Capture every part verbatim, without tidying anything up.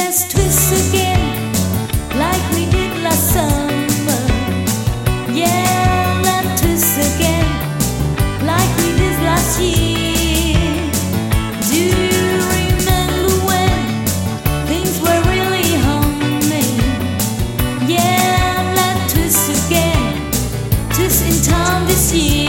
let's twist again like we did last summer. Yeah, let's twist again like we did last year. Do you remember when things were really humming? Yeah, let's twist again, twist in time this year.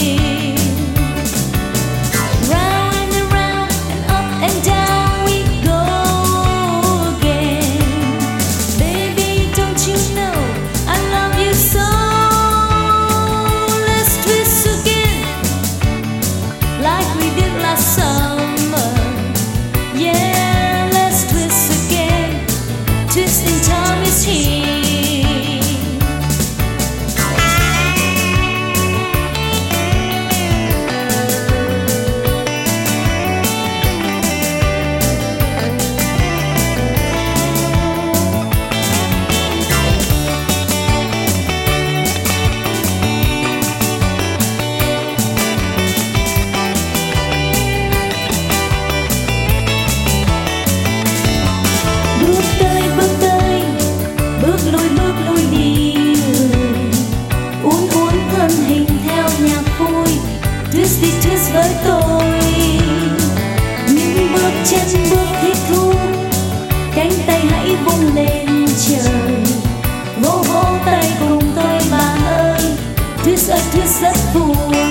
Twist đi twist với tôi, những bước chân bước thích thú, cánh tay hãy vung lên trời, vỗ vỗ tay cùng tôi bạn ơi. Twist ơi twist rất vui,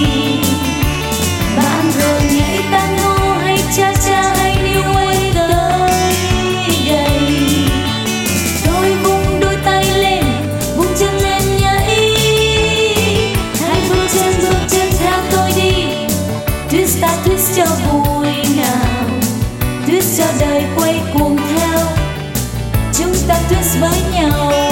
bạn rồi nhảy tango hay cha cha hay new way tới đây. Tôi vung đôi tay lên, vung chân lên nhảy, hãy bước chân bước chân theo tôi đi. Twist ta twist cho vui nào, twist cho đời quay cuồng theo, chúng ta twist với nhau.